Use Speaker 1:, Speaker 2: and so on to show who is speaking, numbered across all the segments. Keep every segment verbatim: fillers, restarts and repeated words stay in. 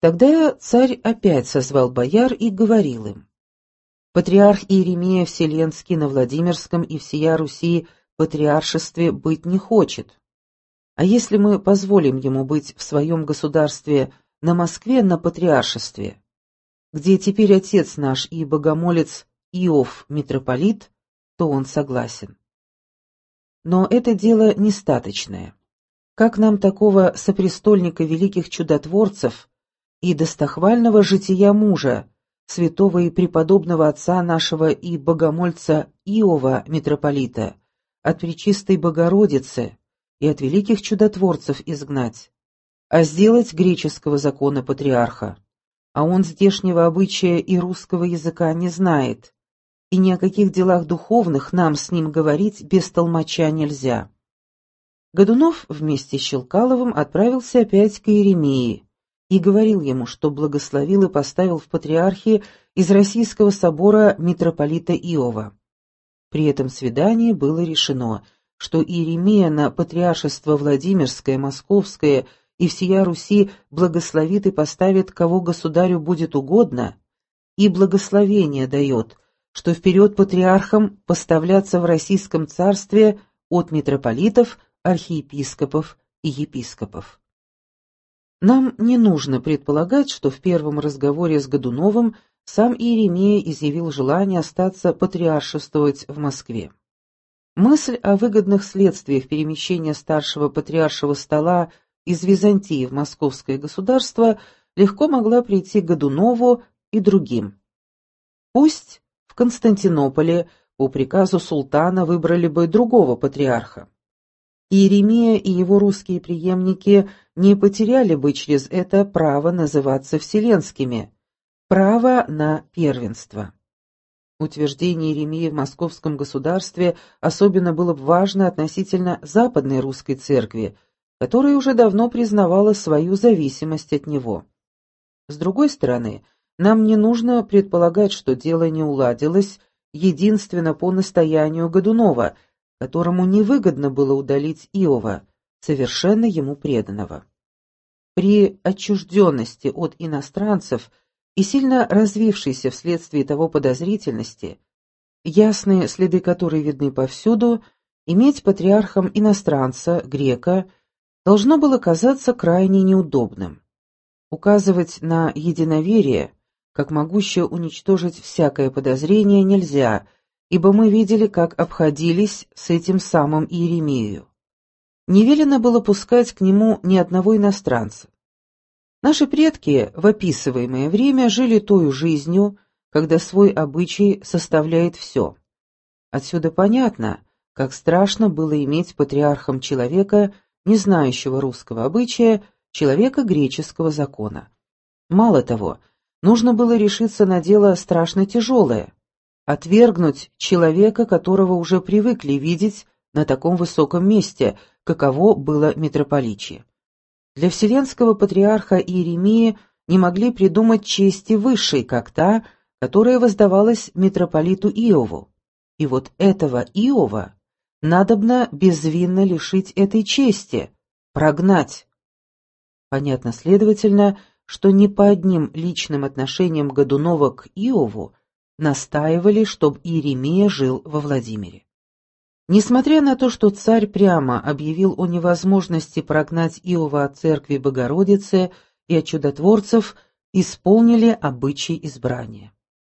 Speaker 1: Тогда царь опять созвал бояр и говорил им: «Патриарх Иеремия Вселенский на Владимирском и всея Руси патриаршестве быть не хочет. А если мы позволим ему быть в своем государстве на Москве на патриаршестве, где теперь отец наш и богомолец Иов митрополит, то он согласен. Но это дело нестаточное. Как нам такого сопрестольника великих чудотворцев и достохвального жития мужа, святого и преподобного отца нашего и богомольца Иова митрополита, от Пречистой Богородицы и от великих чудотворцев изгнать, а сделать греческого закона патриарха? А он здешнего обычая и русского языка не знает, и ни о каких делах духовных нам с ним говорить без толмача нельзя». Годунов вместе с Щелкаловым отправился опять к Иеремии и говорил ему, что благословил и поставил в патриархи из Российского собора митрополита Иова. При этом свидании было решено, что Иеремия на патриаршество Владимирское, Московское и всея Руси благословит и поставит, кого государю будет угодно, и благословение дает, что вперед патриархам поставляться в Российском царстве от митрополитов, архиепископов и епископов. Нам не нужно предполагать, что в первом разговоре с Годуновым сам Иеремия изъявил желание остаться патриаршествовать в Москве. Мысль о выгодных следствиях перемещения старшего патриаршего стола из Византии в московское государство легко могла прийти Годунову и другим. Пусть в Константинополе по приказу султана выбрали бы другого патриарха. Иеремия и его русские преемники не потеряли бы через это право называться вселенскими, право на первенство. Утверждение Иеремии в московском государстве особенно было бы важно относительно Западной русской церкви, которая уже давно признавала свою зависимость от него. С другой стороны, нам не нужно предполагать, что дело не уладилось единственно по настоянию Годунова, которому невыгодно было удалить Иова, совершенно ему преданного. При отчужденности от иностранцев и сильно развившейся вследствие того подозрительности, ясные следы которой видны повсюду, иметь патриархом иностранца, грека, должно было казаться крайне неудобным. Указывать на единоверие, как могущее уничтожить всякое подозрение, нельзя, ибо мы видели, как обходились с этим самым Иеремией. Не велено было пускать к нему ни одного иностранца. Наши предки в описываемое время жили той жизнью, когда свой обычай составляет все. Отсюда понятно, как страшно было иметь патриархом человека, не знающего русского обычая, человека греческого закона. Мало того, нужно было решиться на дело страшно тяжелое — отвергнуть человека, которого уже привыкли видеть на таком высоком месте, каково было митрополичье. Для вселенского патриарха Иеремии не могли придумать чести высшей, как та, которая воздавалась митрополиту Иову. И вот этого Иова надобно безвинно лишить этой чести, прогнать. Понятно, следовательно, что не по одним личным отношениям Годунова к Иову настаивали, чтобы Иеремия жил во Владимире. Несмотря на то, что царь прямо объявил о невозможности прогнать Иова от церкви Богородицы и от чудотворцев, исполнили обычай избрания.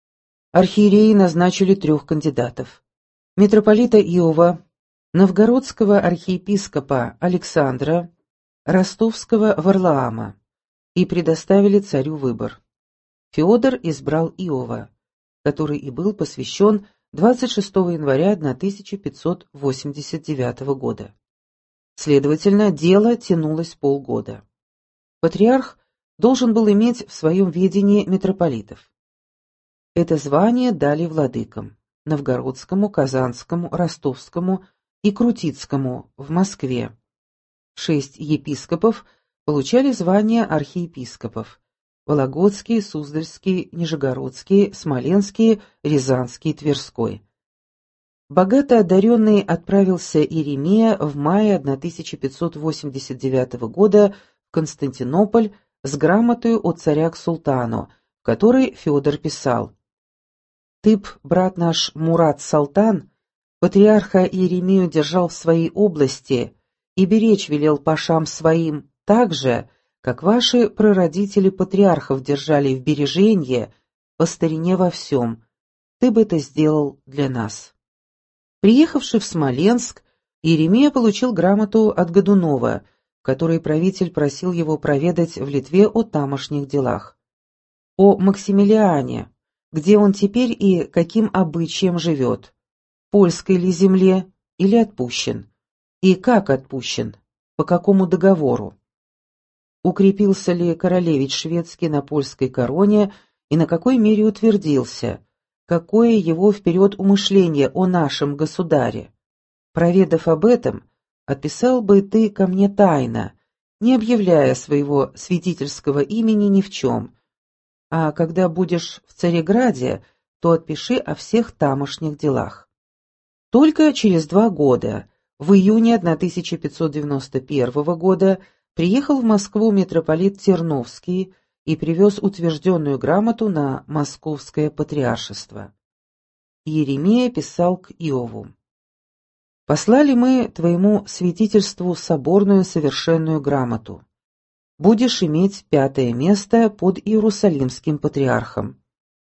Speaker 1: Архиереи назначили трех кандидатов: митрополита Иова, новгородского архиепископа Александра, ростовского Варлаама, и предоставили царю выбор. Феодор избрал Иова, который и был посвящен двадцать шестого января тысяча пятьсот восемьдесят девятого года. Следовательно, дело тянулось полгода. Патриарх должен был иметь в своем ведении митрополитов. Это звание дали владыкам – новгородскому, казанскому, ростовскому и крутицкому в Москве. Шесть епископов получали звание архиепископов: Вологодский, Суздальский, Нижегородский, Смоленский, Рязанский, Тверской. Богато одаренный отправился Иеремия в мае тысяча пятьсот восемьдесят девятого года в Константинополь с грамотою от царя к султану, в которой Федор писал: «Ты б, брат наш Мурат Салтан, патриарха Иеремию держал в своей области и беречь велел пашам своим так же, как ваши прародители патриархов держали в береженье по старине во всем. Ты бы это сделал для нас». Приехавший в Смоленск, Иеремия получил грамоту от Годунова, в которой правитель просил его проведать в Литве о тамошних делах. О Максимилиане, где он теперь и каким обычаем живет, польской ли земле или отпущен, и как отпущен, по какому договору. Укрепился ли королевич шведский на польской короне и на какой мере утвердился, какое его вперед умышление о нашем государе. Проведав об этом, отписал бы ты ко мне тайно, не объявляя своего святительского имени ни в чем, а когда будешь в Цареграде, то отпиши о всех тамошних делах. Только через два года, в июне тысяча пятьсот девяносто первого года, приехал в Москву митрополит Терновский и привез утвержденную грамоту на Московское патриаршество. Иеремия писал к Иову: «Послали мы твоему святительству соборную совершенную грамоту. Будешь иметь пятое место под Иерусалимским патриархом.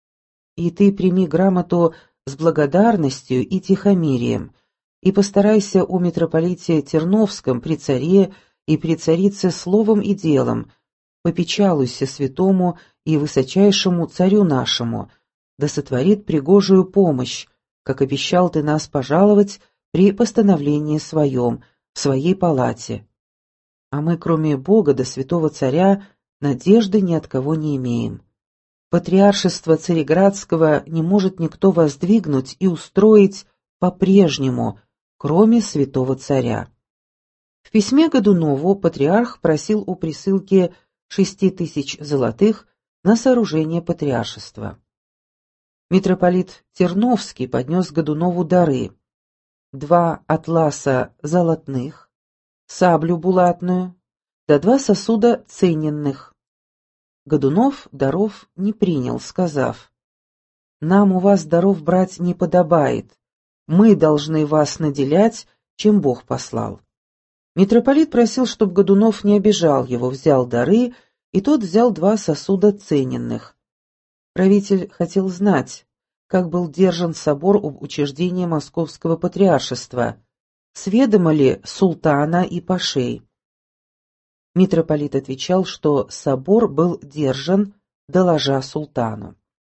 Speaker 1: И ты прими грамоту с благодарностью и тихомирием, и постарайся у митрополите Терновском при царе и при царице словом и делом, попечалуйся святому и высочайшему царю нашему, да сотворит пригожую помощь, как обещал ты нас пожаловать при постановлении своем, в своей палате. А мы, кроме Бога да святого царя, надежды ни от кого не имеем. Патриаршество Цареградского не может никто воздвигнуть и устроить по-прежнему, кроме святого царя». В письме Годунову патриарх просил у присылки шести тысяч золотых на сооружение патриаршества. Митрополит Терновский поднес Годунову дары: два атласа золотных, саблю булатную, да два сосуда цененных. Годунов даров не принял, сказав: «Нам у вас даров брать не подобает, мы должны вас наделять, чем Бог послал». Митрополит просил, чтобы Годунов не обижал его, взял дары, и тот взял два сосуда цененных. Правитель хотел знать, как был держан собор об учреждении Московского патриаршества, сведомо ли султана и пашей. Митрополит отвечал, что собор был держан, доложа султану.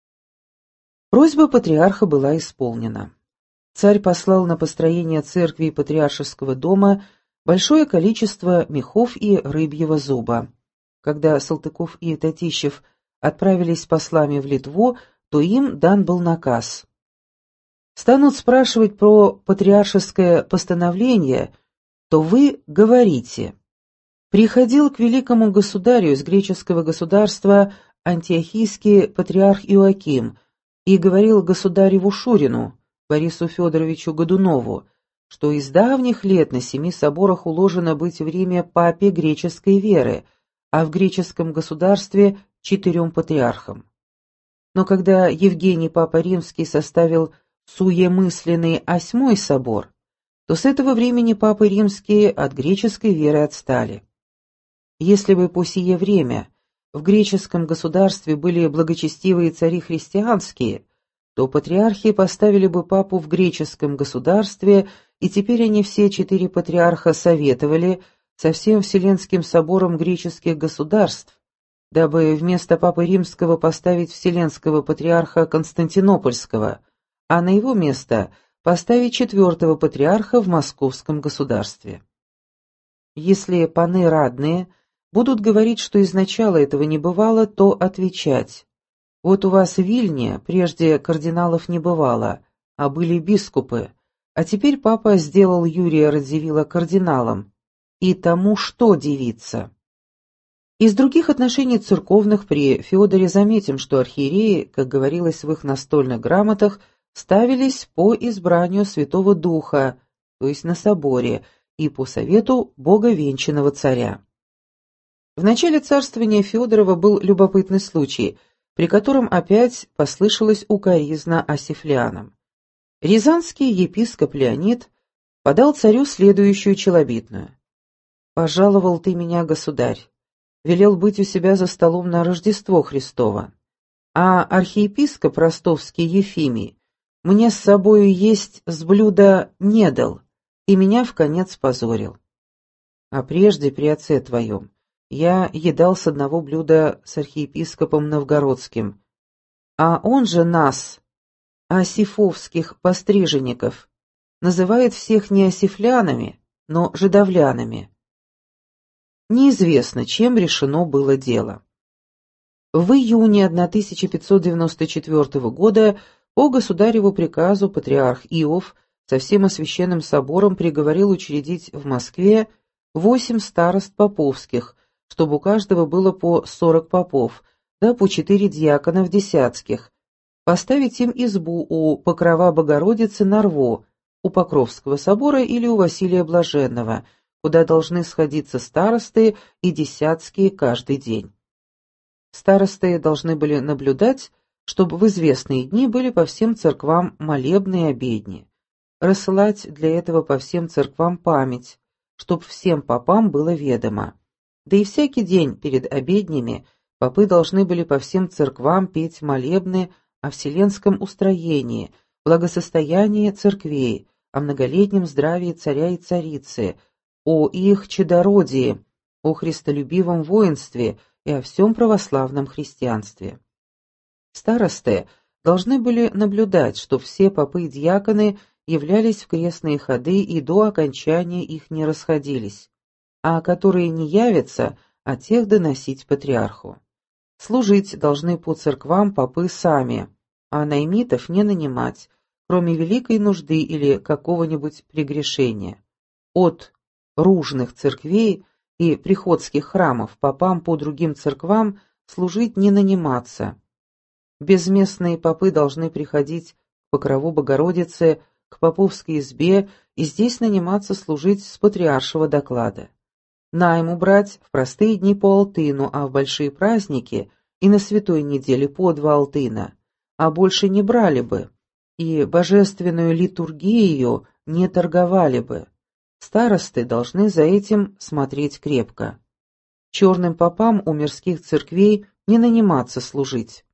Speaker 1: Просьба патриарха была исполнена. Царь послал на построение церкви и патриаршеского дома большое количество мехов и рыбьего зуба. Когда Салтыков и Татищев отправились с послами в Литву, то им дан был наказ: станут спрашивать про патриаршеское постановление, то вы говорите: приходил к великому государю из греческого государства антиохийский патриарх Иоаким и говорил государеву Шурину, Борису Федоровичу Годунову, что из давних лет на семи соборах уложено быть в Риме папе греческой веры, а в греческом государстве четырем патриархам. Но когда Евгений Папа Римский составил суемысленный Осьмой собор, то с этого времени папы римские от греческой веры отстали. Если бы по сие время в греческом государстве были благочестивые цари христианские, то патриархи поставили бы папу в греческом государстве, и теперь они все четыре патриарха советовали со всем Вселенским собором греческих государств, дабы вместо папы римского поставить вселенского патриарха Константинопольского, а на его место поставить четвертого патриарха в московском государстве. Если паны радные будут говорить, что изначала этого не бывало, то отвечать: вот у вас в Вильне прежде кардиналов не бывало, а были бискупы, а теперь папа сделал Юрия Радзивилла кардиналом, и тому что дивиться? Из других отношений церковных при Феодоре заметим, что архиереи, как говорилось в их настольных грамотах, ставились по избранию Святого Духа, то есть на соборе, и по совету боговенчанного царя. В начале царствования Федорова был любопытный случай, при котором опять послышалась укоризна осифлянам. Рязанский епископ Леонид подал царю следующую челобитную. «Пожаловал ты меня, государь, велел быть у себя за столом на Рождество Христово, а архиепископ ростовский Ефимий мне с собою есть с блюда не дал и меня вконец позорил. А прежде при отце твоем я едал с одного блюда с архиепископом Новгородским, а он же нас, осифовских постриженников, называет всех не осифлянами, но жидовлянами. Неизвестно, чем решено было дело. В июне тысяча пятьсот девяносто четвёртого года по государеву приказу патриарх Иов со всем Освященным собором приговорил учредить в Москве восемь старост поповских, чтобы у каждого было по сорок попов, да по четыре дьяконов десятских, поставить им избу у Покрова Богородицы на Рво, у Покровского собора или у Василия Блаженного, куда должны сходиться старосты и десятские каждый день. Старосты должны были наблюдать, чтобы в известные дни были по всем церквам молебны и обедни, рассылать для этого по всем церквам память, чтоб всем попам было ведомо. Да и всякий день перед обеднями попы должны были по всем церквам петь молебны о вселенском устроении, благосостоянии церквей, о многолетнем здравии царя и царицы, о их чадородии, о христолюбивом воинстве и о всем православном христианстве. Старосты должны были наблюдать, что все попы и диаконы являлись в крестные ходы и до окончания их не расходились, а которые не явятся, о тех доносить патриарху. Служить должны по церквам попы сами, а наймитов не нанимать, кроме великой нужды или какого-нибудь прегрешения. От ружных церквей и приходских храмов попам по другим церквам служить не наниматься. Безместные попы должны приходить к Покрову Богородицы, к поповской избе и здесь наниматься служить с патриаршего доклада. Найму брать в простые дни по алтыну, а в большие праздники и на святой неделе по два алтына, а больше не брали бы, и божественную литургию не торговали бы. Старосты должны за этим смотреть крепко. Черным попам у мирских церквей не наниматься служить.